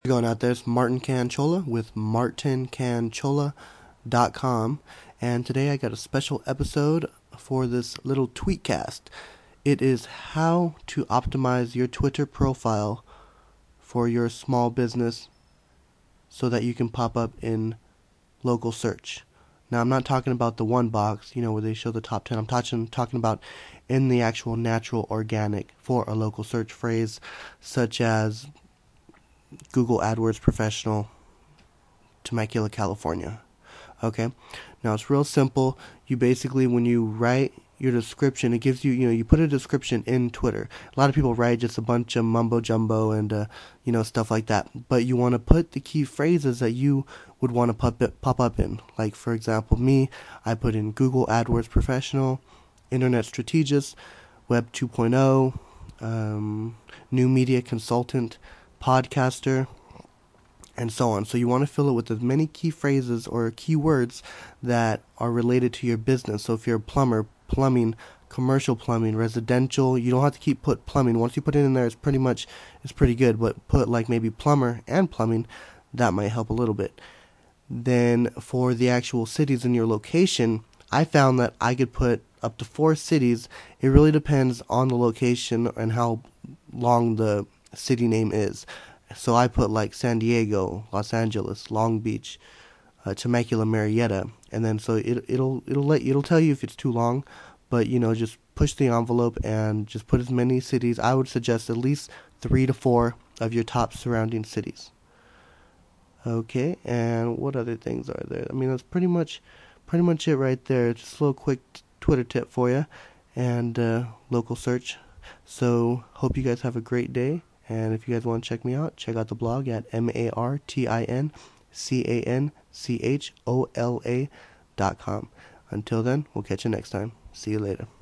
Going out there, it's Martin Canchola with martincanchola.com, and today I got a special episode for this little tweetcast. It is how to optimize your Twitter profile for your small business so that you can pop up in local search. Now, I'm not talking about the one box, where they show the top 10. I'm talking about in the actual natural organic for a local search phrase such as Google AdWords Professional, Temecula, California. Okay? Now, it's real simple. You basically, when you write your description, it gives you, you put a description in Twitter. A lot of people write just a bunch of mumbo jumbo and, stuff like that. But you want to put the key phrases that you would want to pop up in. Like, for example, me, I put in Google AdWords Professional, Internet Strategist, Web 2.0, New Media Consultant, Podcaster, and so on. So you want to fill it with as many key phrases or keywords that are related to your business. So if you're a plumber, plumbing, commercial plumbing, residential, you don't have to put plumbing. Once you put it in there, it's pretty good. But put like maybe plumber and plumbing, that might help a little bit. Then for the actual cities in your location, I found that I could put up to 4 cities. It really depends on the location and how long the city name is. So I put like San Diego, Los Angeles, Long Beach, Temecula, Marietta, and then so it'll tell you if it's too long, but just push the envelope and just put as many cities. I would suggest at least 3 to 4 of your top surrounding cities. Okay, and what other things are there? I mean, that's pretty much it right there. Just a little quick Twitter tip for you, and local search. So hope you guys have a great day. And if you guys want to check me out, check out the blog at martincanchola.com. Until then, we'll catch you next time. See you later.